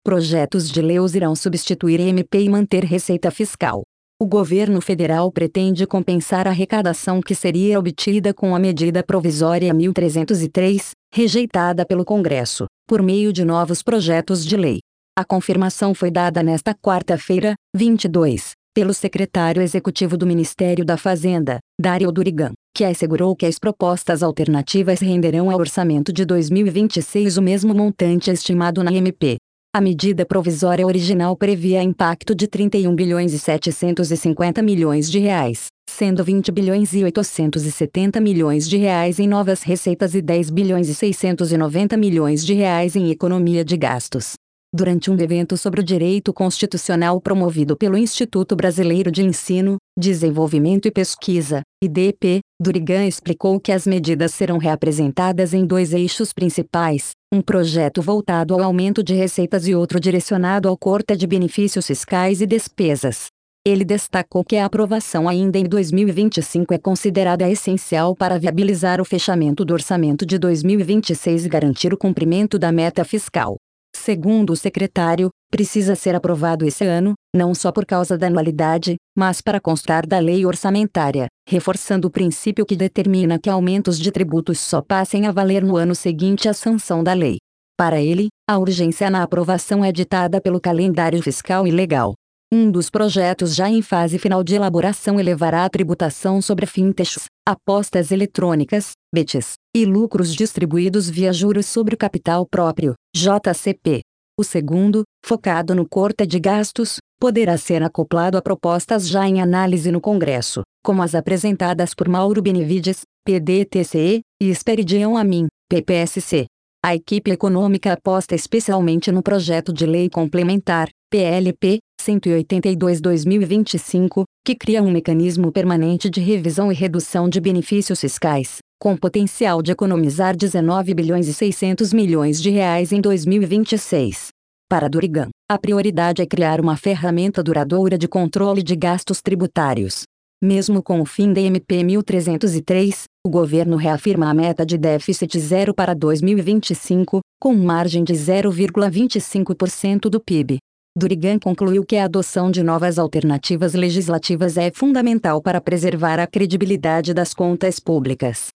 Projetos de leis irão substituir MP e manter receita fiscal. O governo federal pretende compensar a arrecadação que seria obtida com a medida provisória 1303, rejeitada pelo Congresso, por meio de novos projetos de lei. A confirmação foi dada nesta quarta-feira, 22, pelo secretário executivo do Ministério da Fazenda, Dario Durigan, que assegurou que as propostas alternativas renderão ao orçamento de 2026 o mesmo montante estimado na MP. A medida provisória original previa impacto de 31 bilhões e 750 milhões de reais, sendo 20 bilhões e 870 milhões de reais em novas receitas e 10 bilhões e 690 milhões de reais em economia de gastos. Durante um evento sobre o direito constitucional promovido pelo Instituto Brasileiro de Ensino, Desenvolvimento e Pesquisa, IDP, Durigan explicou que as medidas serão reapresentadas em dois eixos principais, um projeto voltado ao aumento de receitas e outro direcionado ao corte de benefícios fiscais e despesas. Ele destacou que a aprovação ainda em 2025 é considerada essencial para viabilizar o fechamento do orçamento de 2026 e garantir o cumprimento da meta fiscal. Segundo o secretário, precisa ser aprovado esse ano, não só por causa da anualidade, mas para constar da lei orçamentária, reforçando o princípio que determina que aumentos de tributos só passem a valer no ano seguinte à sanção da lei. Para ele, a urgência na aprovação é ditada pelo calendário fiscal e legal. Um dos projetos já em fase final de elaboração elevará a tributação sobre fintechs, apostas eletrônicas, BETs, e lucros distribuídos via juros sobre o capital próprio, JCP. O segundo, focado no corte de gastos, poderá ser acoplado a propostas já em análise no Congresso, como as apresentadas por Mauro Benevides, PDTCE, e Esperidião Amin, PPSC. A equipe econômica aposta especialmente no projeto de lei complementar, PLP, 182/2025, que cria um mecanismo permanente de revisão e redução de benefícios fiscais, com potencial de economizar 19 bilhões e 600 milhões de reais em 2026. Para Durigan, a prioridade é criar uma ferramenta duradoura de controle de gastos tributários. Mesmo com o fim da MP 1303, o governo reafirma a meta de déficit zero para 2025, com margem de 0,25% do PIB. Durigan concluiu que a adoção de novas alternativas legislativas é fundamental para preservar a credibilidade das contas públicas.